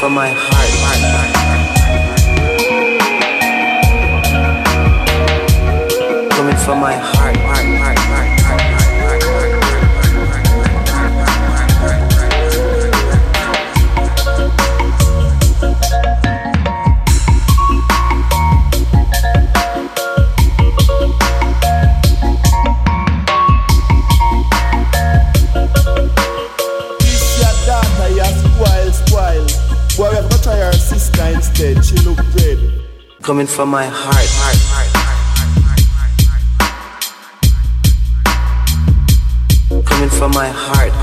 from my heart. Coming from my heart. Instead, she look good. Coming from my heart. Coming from my heart.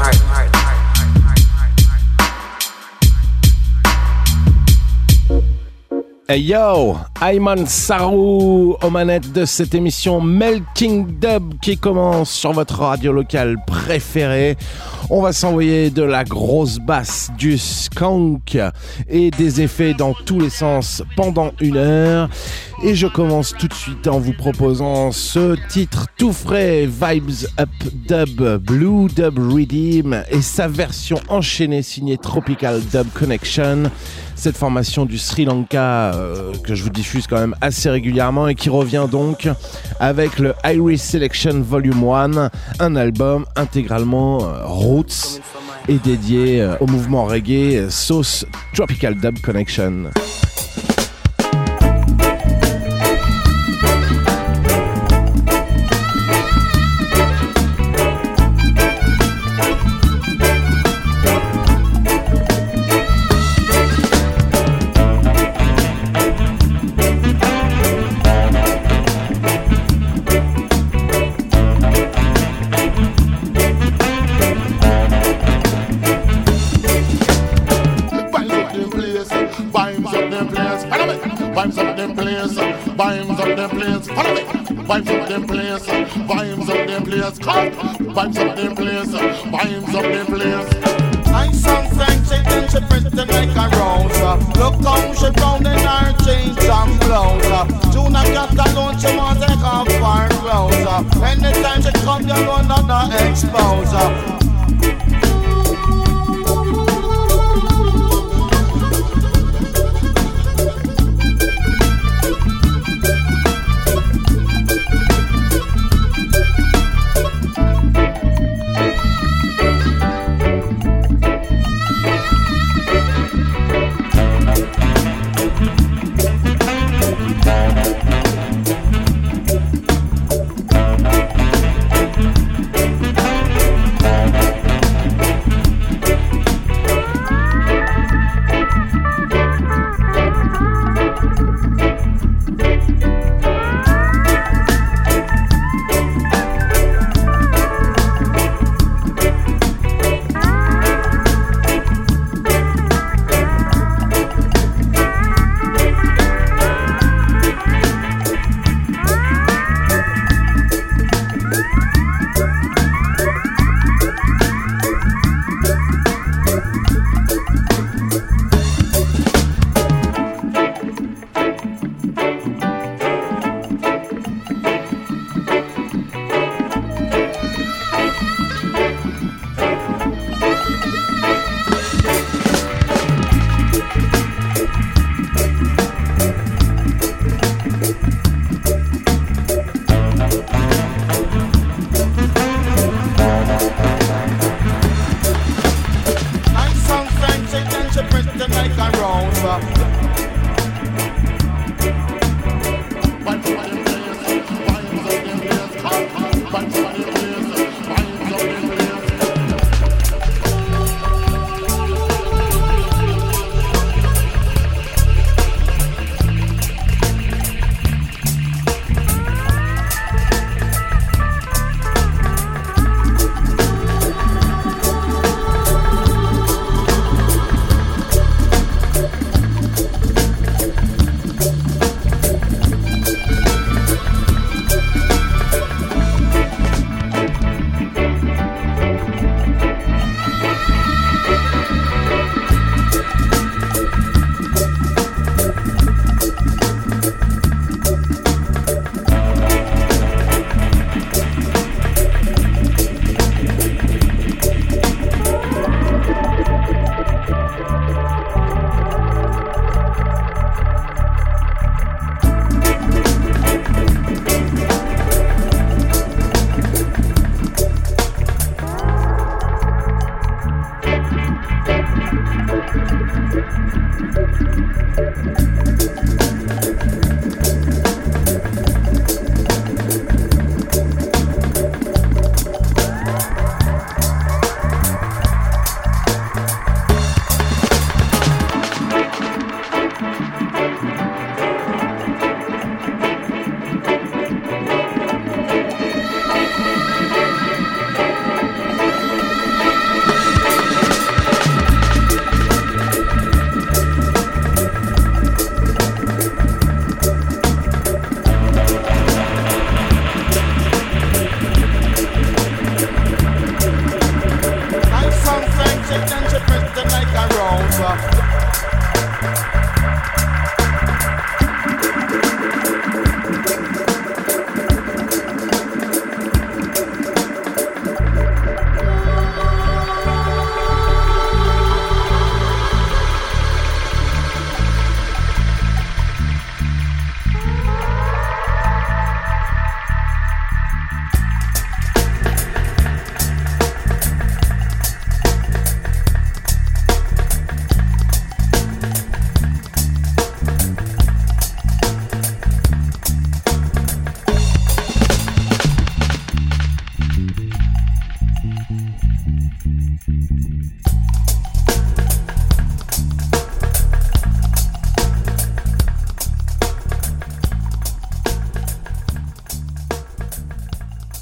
Hey yo, Ayman Sarou aux manettes de cette émission Melting Dub qui commence sur votre radio locale préférée. On va s'envoyer de la grosse basse, du skunk et des effets dans tous les sens pendant 1 heure. Et je commence tout de suite en vous proposant ce titre tout frais, Vibes Up Dub, Blue Dub Redeem et sa version enchaînée signée Tropical Dub Connection. Cette formation du Sri Lanka que je vous diffuse quand même assez régulièrement et qui revient donc avec le Iris Selection Volume 1, un album intégralement roots et dédié au mouvement reggae sauce Tropical Dub Connection. Vibes up them place, vibes up them place, come. Vibes up them place, vibes up them place. Nice and French, and she pretty like a rose. Look how she brown in her jeans and blouse. Juna got alone, she want to take off her clothes. Anytime she come, you know another exposure.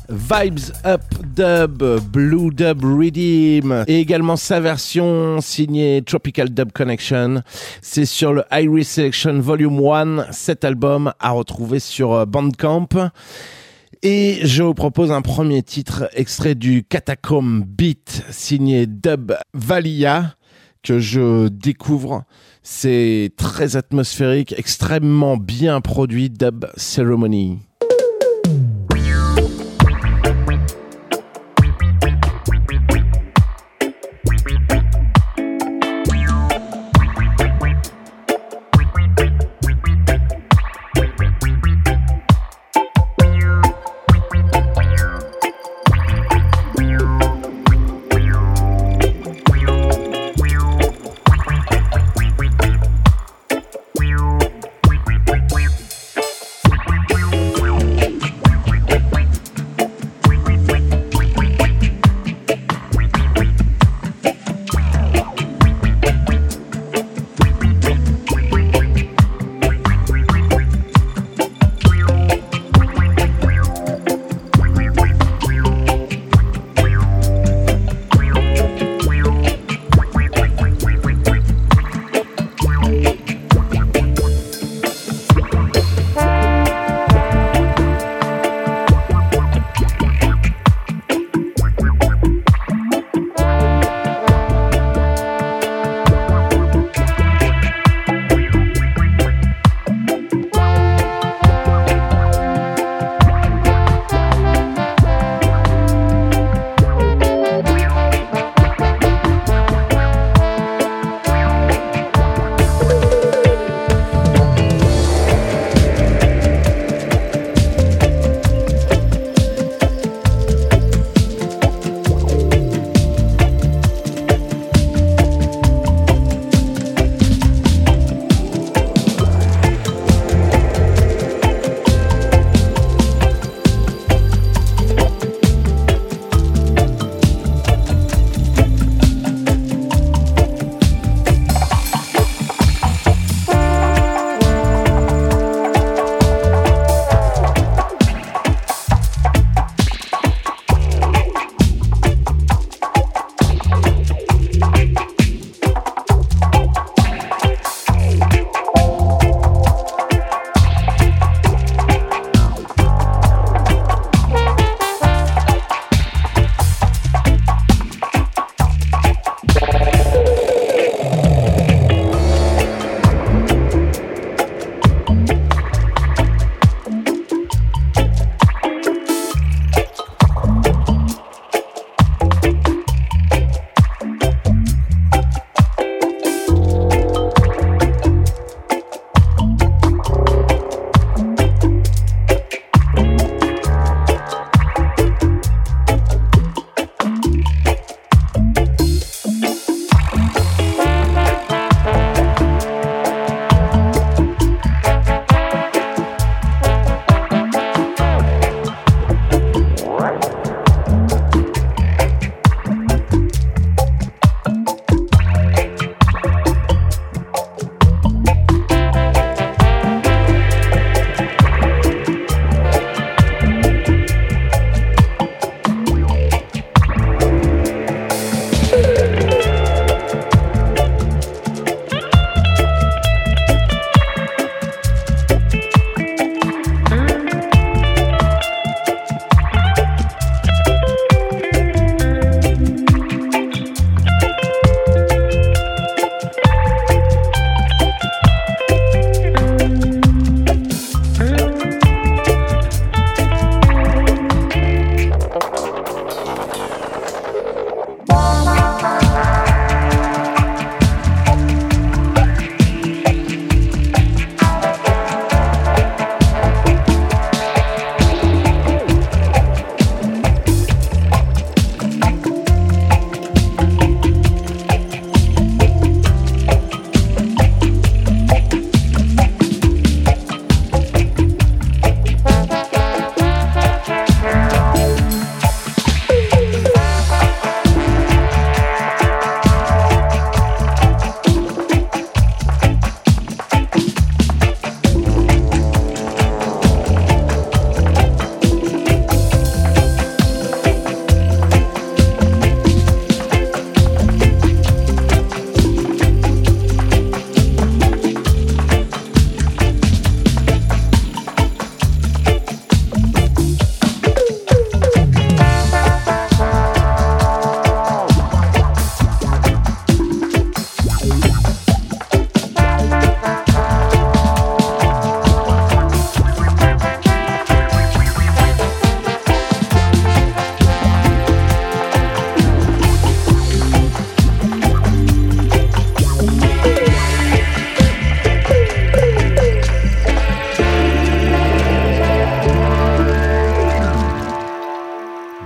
Vibes Up Dub, Blue Dub Redeem, et également sa version signée Tropical Dub Connection. C'est sur le Iris Selection Volume 1, cet album à retrouver sur Bandcamp. Et je vous propose un premier titre extrait du Catacomb Beat signé Dub Valia que je découvre. C'est très atmosphérique, extrêmement bien produit, Dub Ceremony.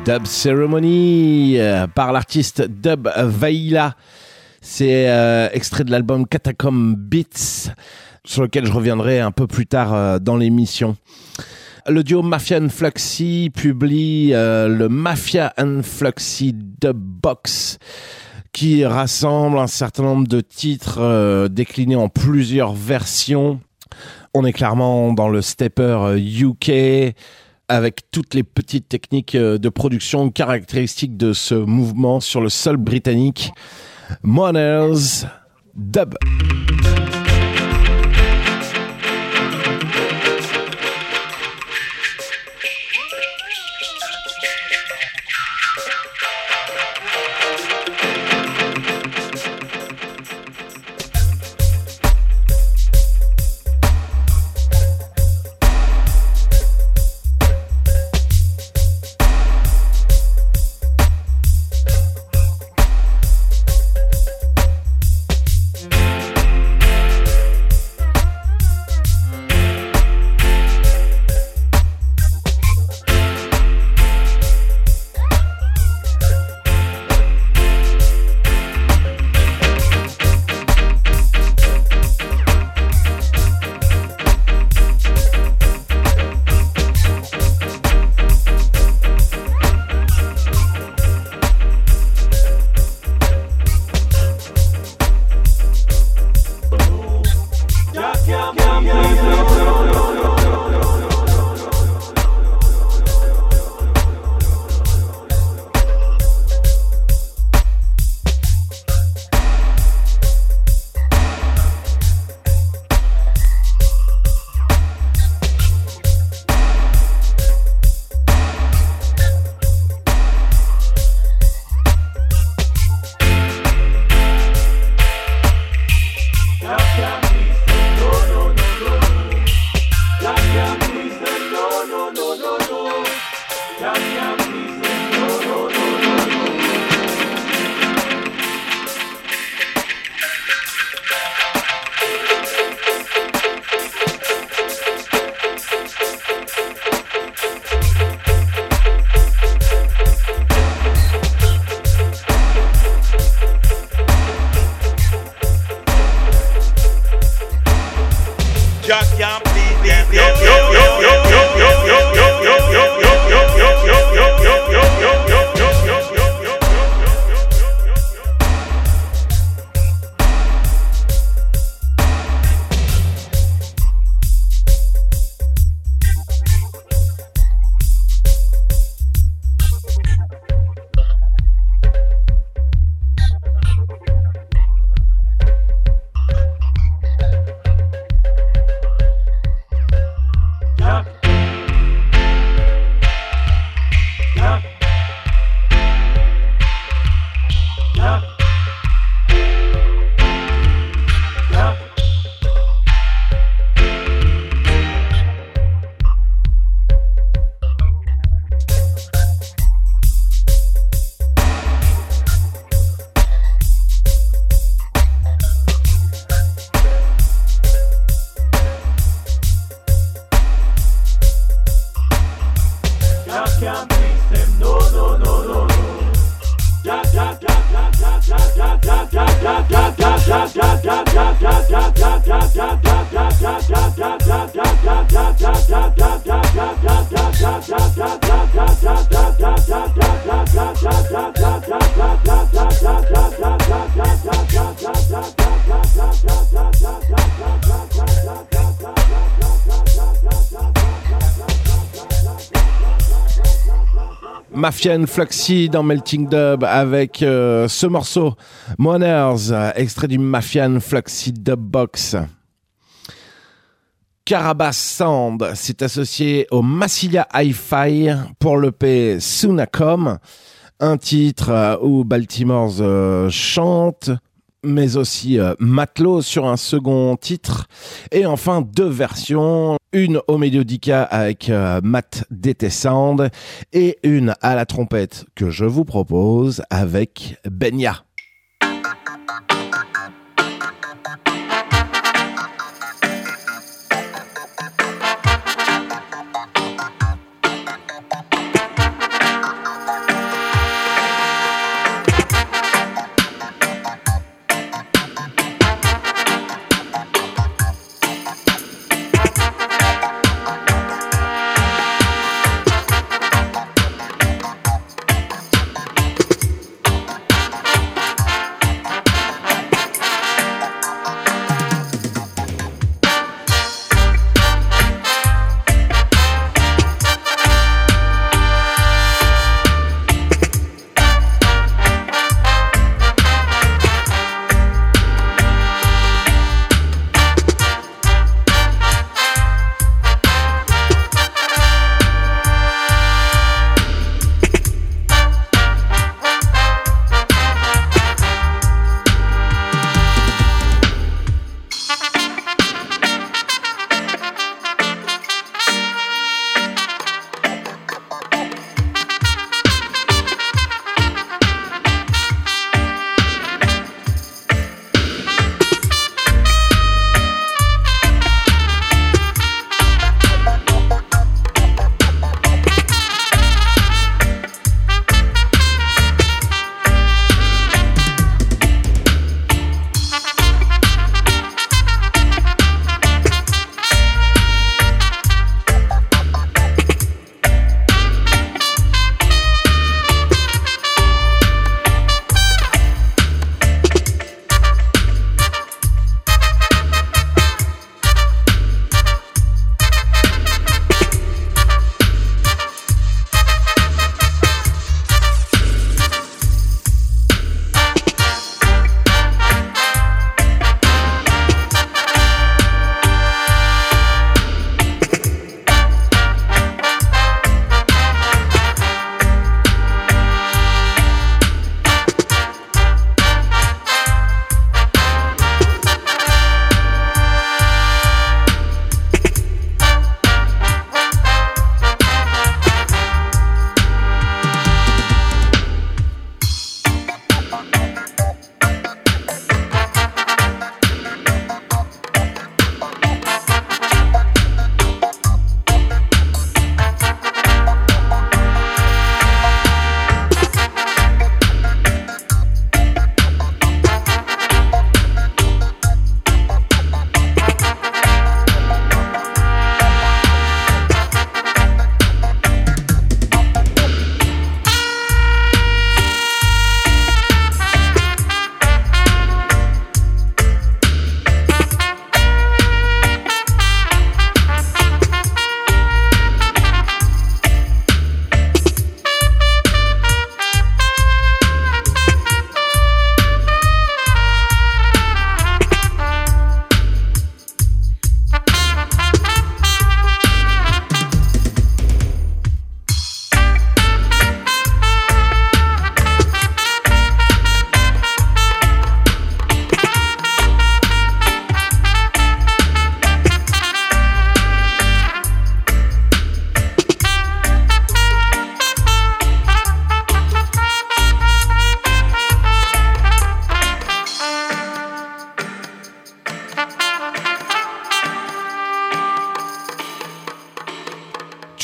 Dub Ceremony par l'artiste Dub Vaila. C'est extrait de l'album Catacomb Beats, sur lequel je reviendrai un peu plus tard dans l'émission. Le duo Mafia & Fluxy publie le Mafia & Fluxy Dub Box, qui rassemble un certain nombre de titres déclinés en plusieurs versions. On est clairement dans le stepper UK, avec toutes les petites techniques de production caractéristiques de ce mouvement sur le sol britannique. Mourners Dub. Mafia & Fluxy dans Melting Dub avec ce morceau Mourners, extrait du Mafia & Fluxy Dub Box. Carabas Sound s'est associé au Massilia Hi-Fi pour l'EP Sunacom, un titre où Baltimores chante, mais aussi Matelot sur un second titre, et enfin 2 versions, une au Melodica avec Matt DT Sound et une à la trompette que je vous propose avec Benya.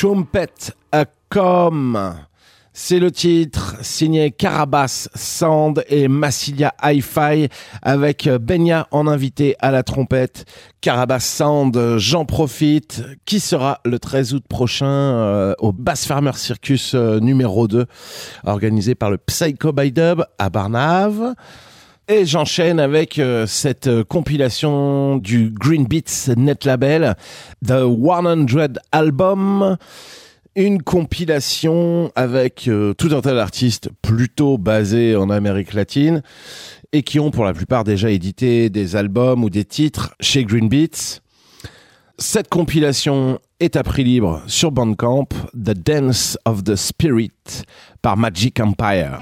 Trumpet a Come. C'est le titre signé Carabas Sound et Massilia Hi-Fi avec Benya en invité à la trompette. Carabas Sound, j'en profite, qui sera le 13 août prochain au Bass Farmer Circus numéro 2, organisé par le Psycho by Dub à Barnave. Et j'enchaîne avec cette compilation du Green Beats Net Label, The 100 Album. Une compilation avec tout un tas d'artistes plutôt basés en Amérique latine et qui ont pour la plupart déjà édité des albums ou des titres chez Green Beats. Cette compilation est à prix libre sur Bandcamp, The Dance of the Spirit par Magic Empire.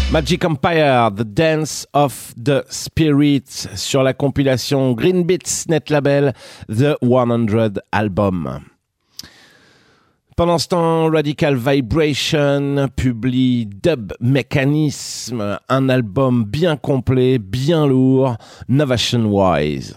Magic Empire, The Dance of the Spirit, sur la compilation Green Beats Net Label, The 100 Album. Pendant ce temps, Radical Vibration publie Dub Mechanism, un album bien complet, bien lourd, Novation Wise.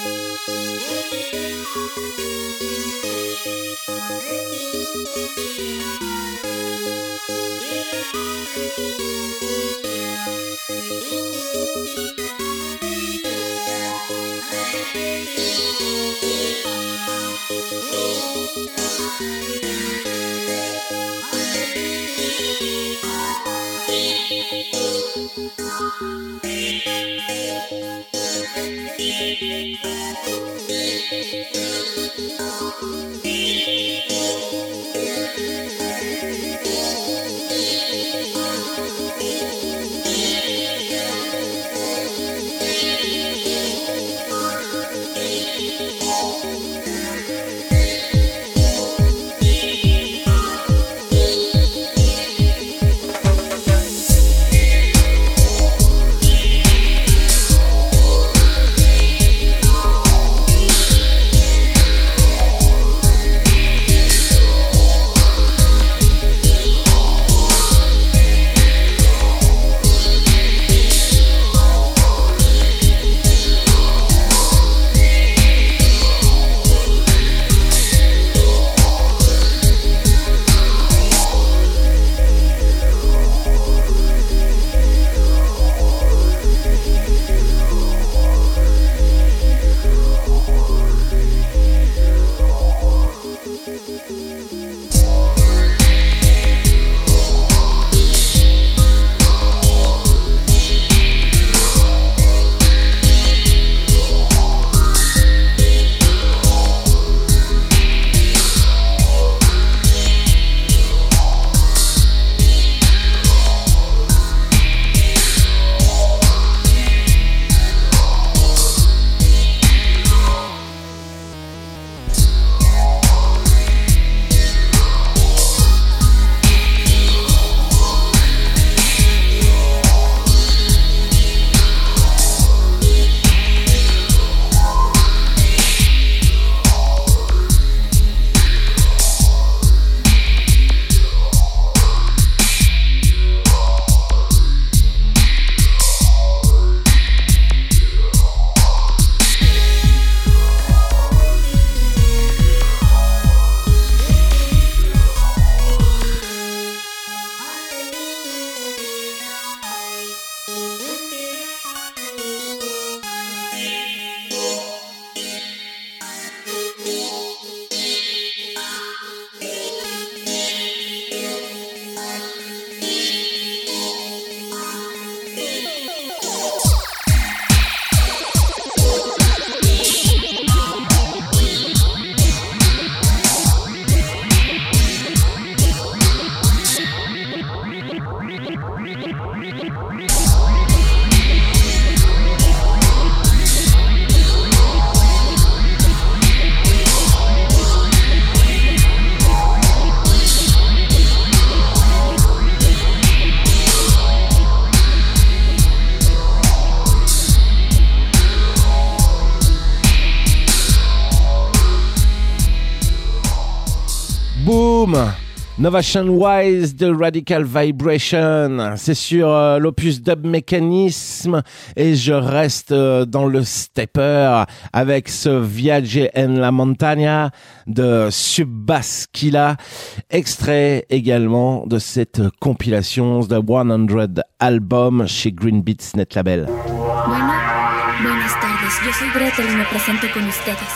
Novation Wise de Radical Vibration, c'est sur l'opus Dub Mechanism et je reste dans le stepper avec ce Viaje en la Montaña de Subbasquilla, extrait également de cette compilation The 100 Album chez Green Beats Net Label. Bueno, buenas tardes, yo soy Gretel y me presento con ustedes.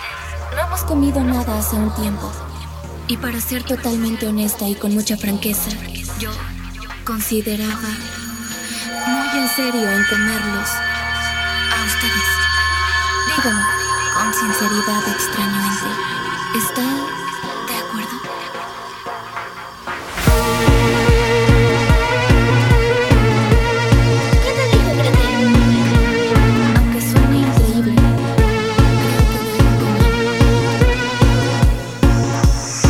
No hemos comido nada hace un tiempo. Y para ser totalmente honesta y con mucha franqueza, yo consideraba muy en serio en comerlos a ustedes. Dígalo con sinceridad extrañamente. ¿Está de acuerdo? ¿Qué te digo, Gretel? Aunque suene increíble,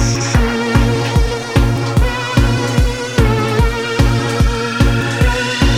creo que debo comer.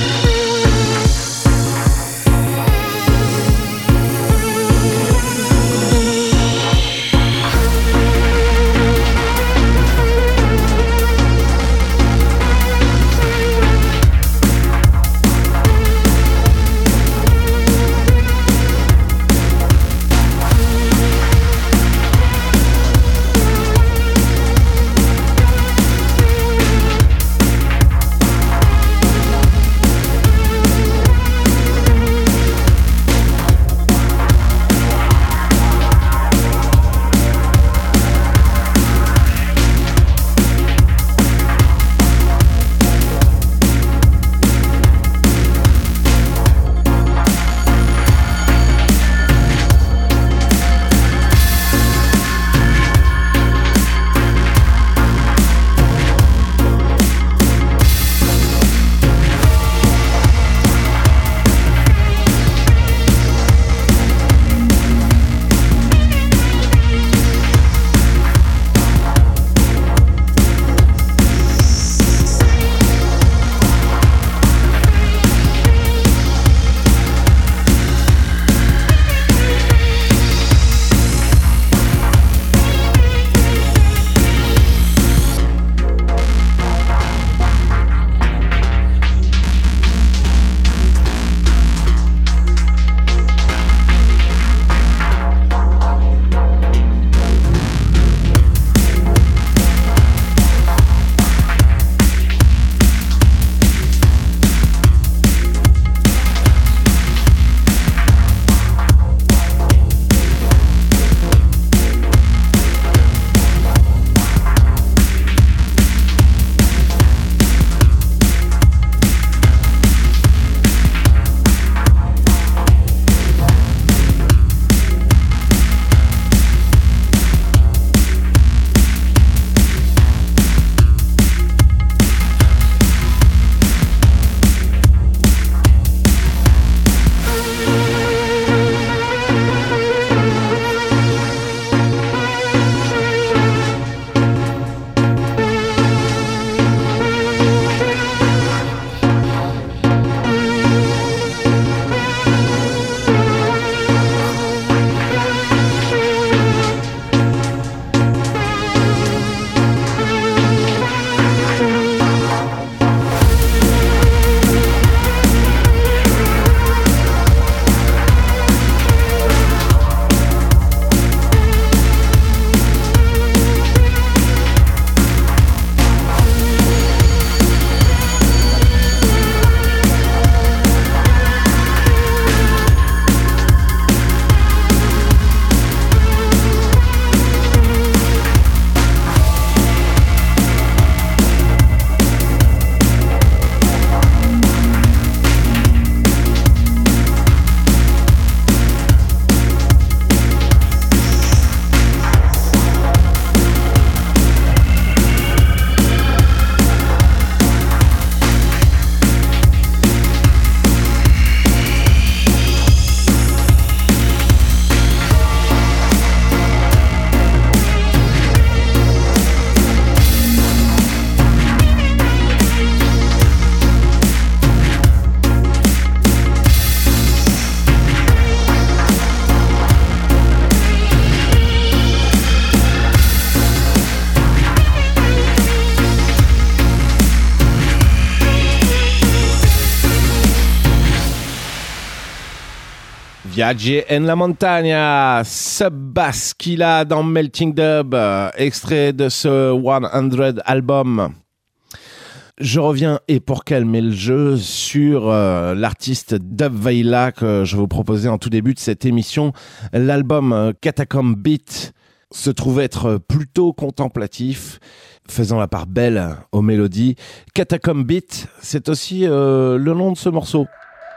Viaggi en la montagna, Subbaskila dans Melting Dub, extrait de ce 100 album. Je reviens, et pour calmer le jeu, sur l'artiste Dub Vaiila que je vous proposais en tout début de cette émission. L'album Catacomb Beat se trouve être plutôt contemplatif, faisant la part belle aux mélodies. Catacomb Beat, c'est aussi le nom de ce morceau.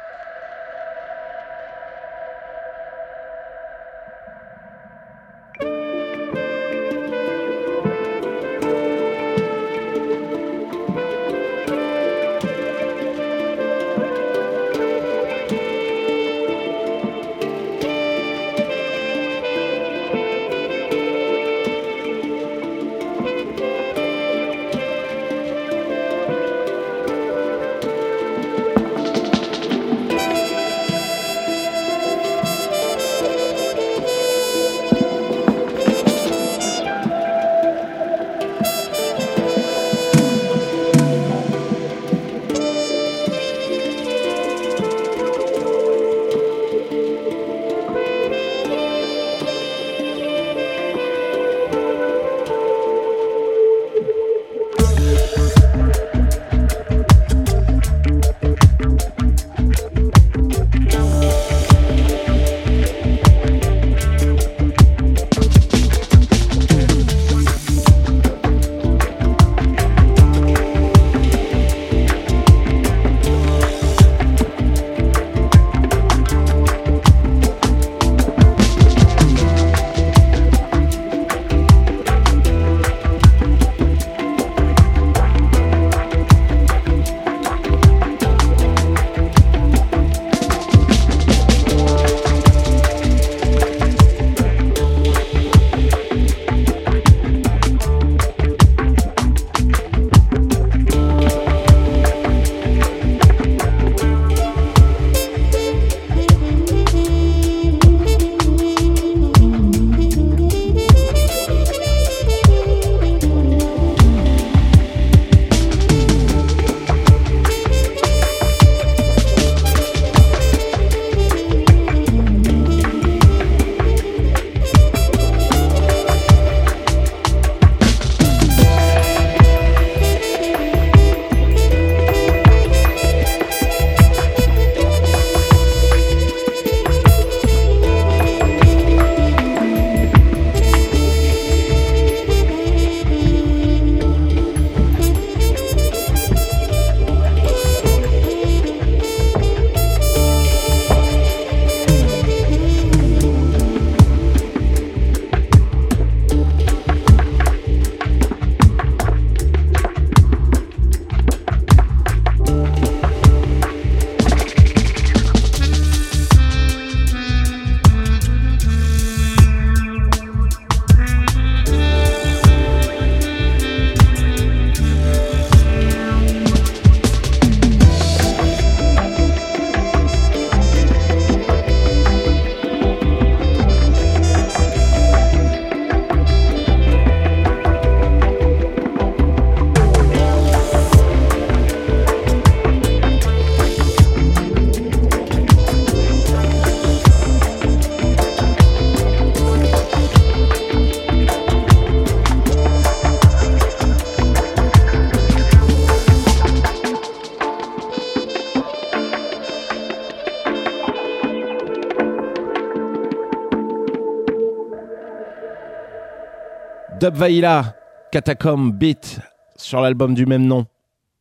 Dub Vaiila, Catacomb Beat, sur l'album du même nom.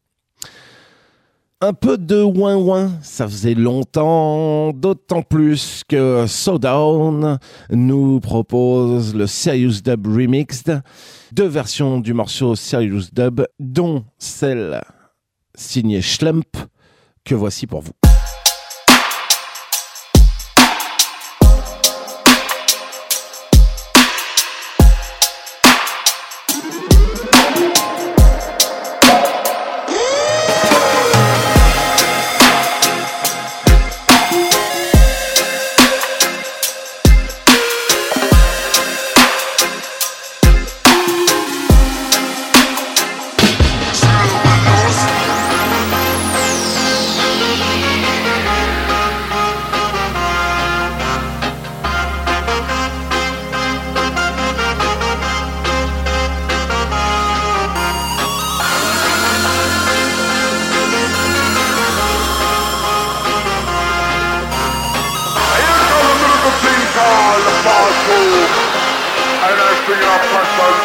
Un peu de ouin-ouin, ça faisait longtemps, d'autant plus que Sodown nous propose le Serious Dub Remixed, 2 versions du morceau Serious Dub, dont celle signée Schlump, que voici pour vous.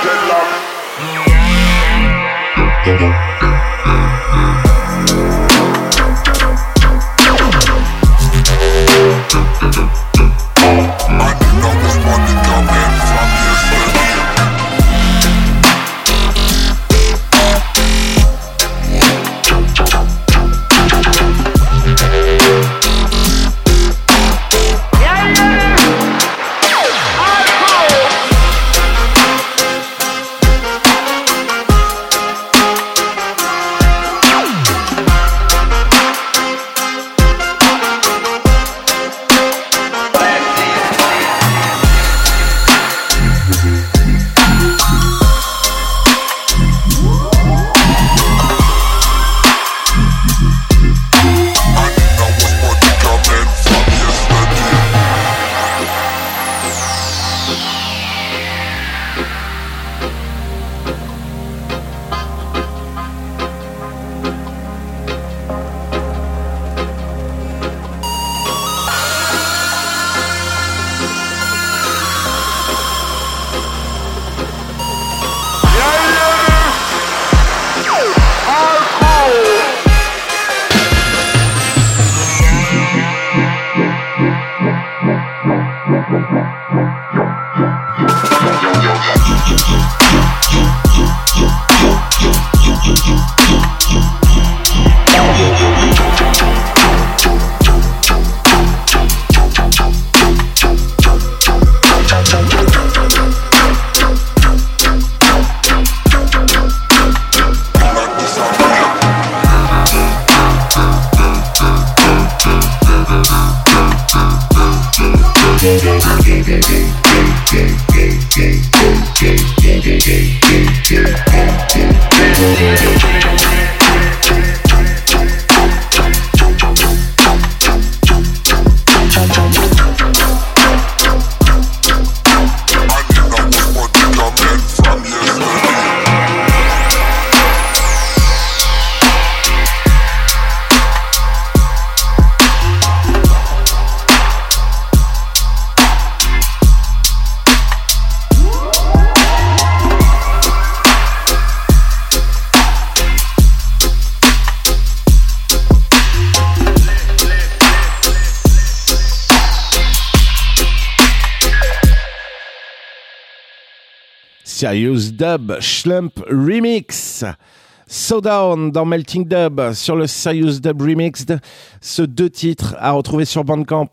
Serious Dub Schlump Remix. So Down dans Melting Dub sur le Serious Dub Remixed. Ce 2 titres à retrouver sur Bandcamp.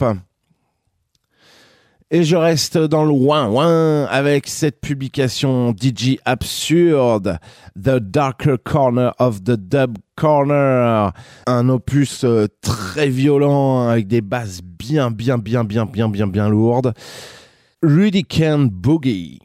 Et je reste dans le ouin avec cette publication DJ Absurde, The Darker Corner of the Dub Corner. Un opus très violent avec des basses bien lourdes. Rudy Can Boogie.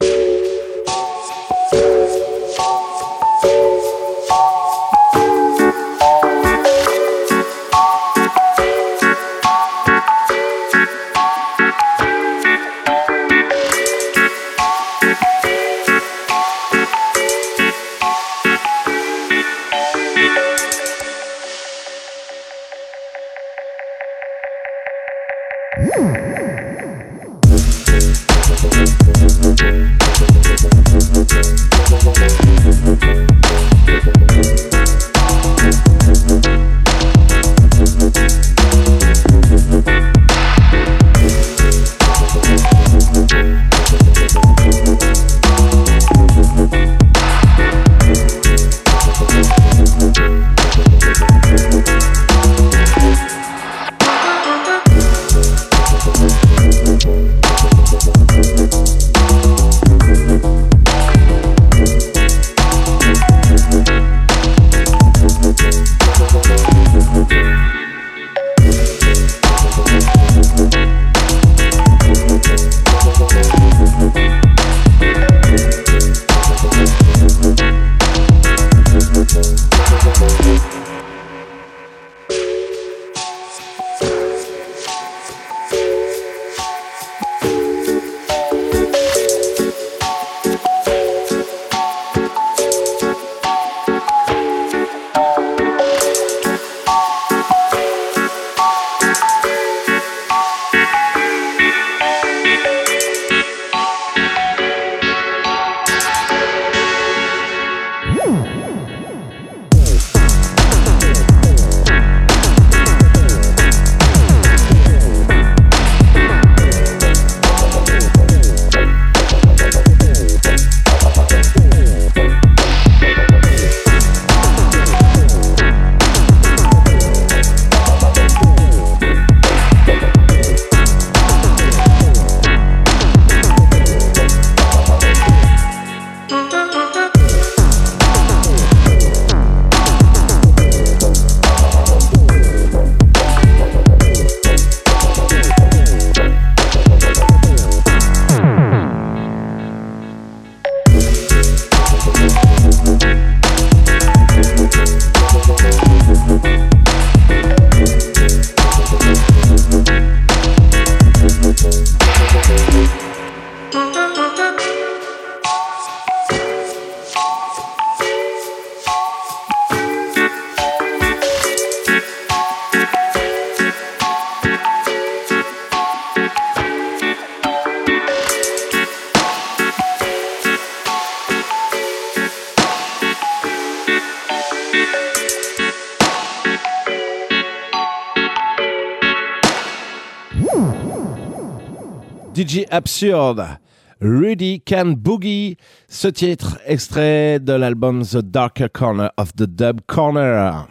DJ Absurde, Rudy Can Boogie, ce titre extrait de l'album The Darker Corner of the Dub Corner.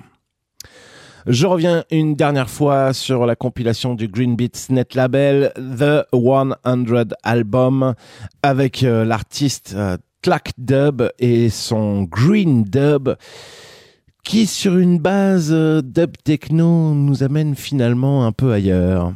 Je reviens une dernière fois sur la compilation du Green Beats Net Label, The 100 Album, avec l'artiste Tlack Dub et son Green Dub, qui sur une base dub techno nous amène finalement un peu ailleurs.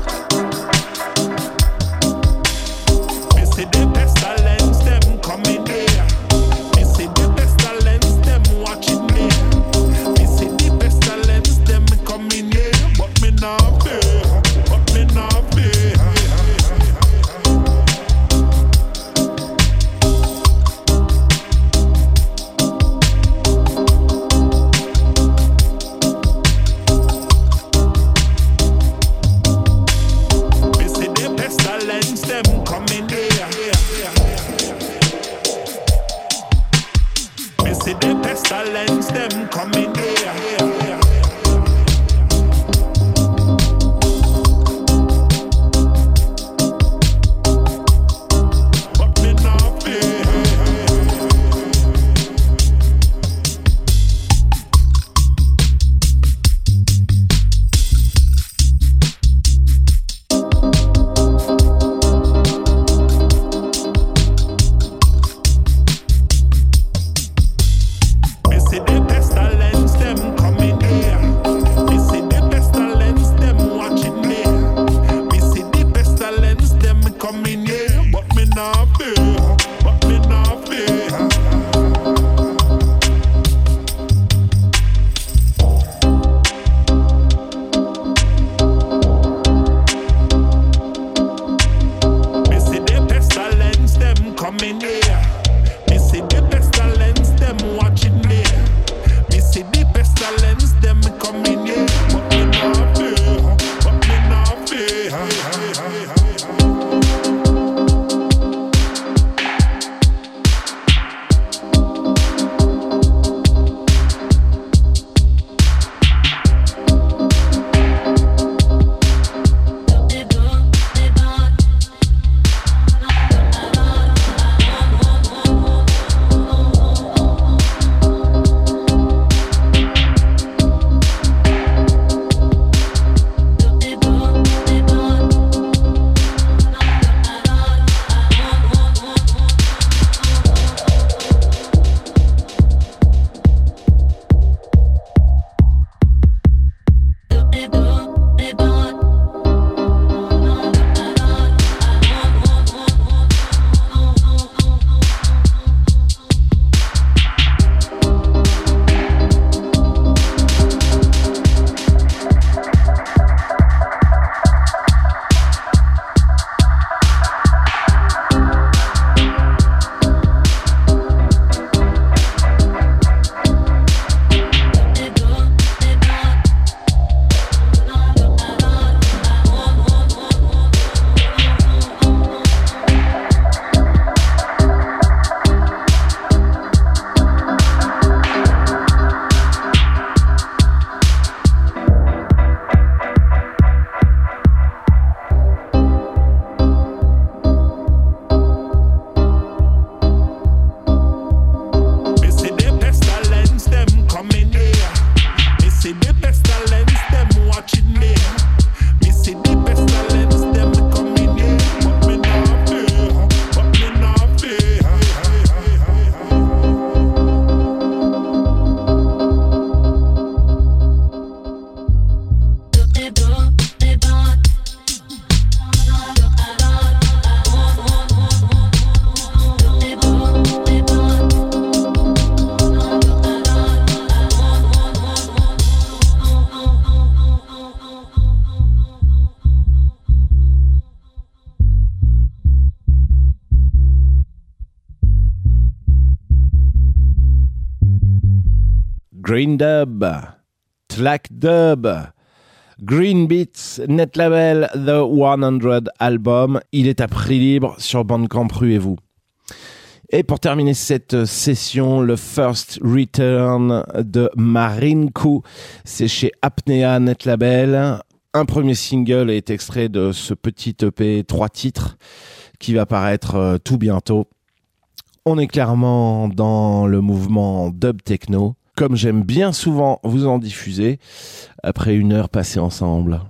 See the pestilence, them coming. Green Dub, Tlack Dub, Green Beats, Net Label, The 100 Album. Il est à prix libre sur Bandcamp, ruez-vous. Et pour terminer cette session, le First Return de Marinku, c'est chez Apnea Net Label. Un premier single est extrait de ce petit EP 3 titres qui va paraître tout bientôt. On est clairement dans le mouvement dub techno, comme j'aime bien souvent vous en diffuser après une heure passée ensemble.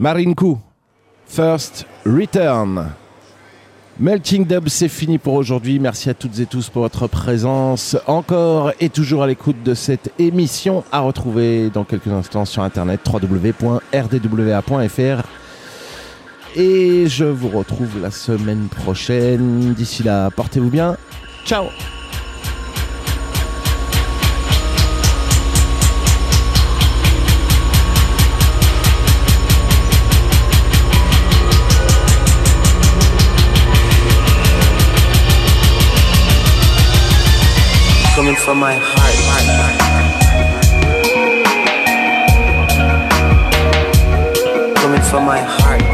Marinku, First Return. Melting Dub, c'est fini pour aujourd'hui. Merci à toutes et tous pour votre présence. Encore et toujours à l'écoute de cette émission, à retrouver dans quelques instants sur internet www.rdwa.fr. Et je vous retrouve la semaine prochaine. D'ici là, portez-vous bien. Ciao. Coming from my heart. Coming from my heart.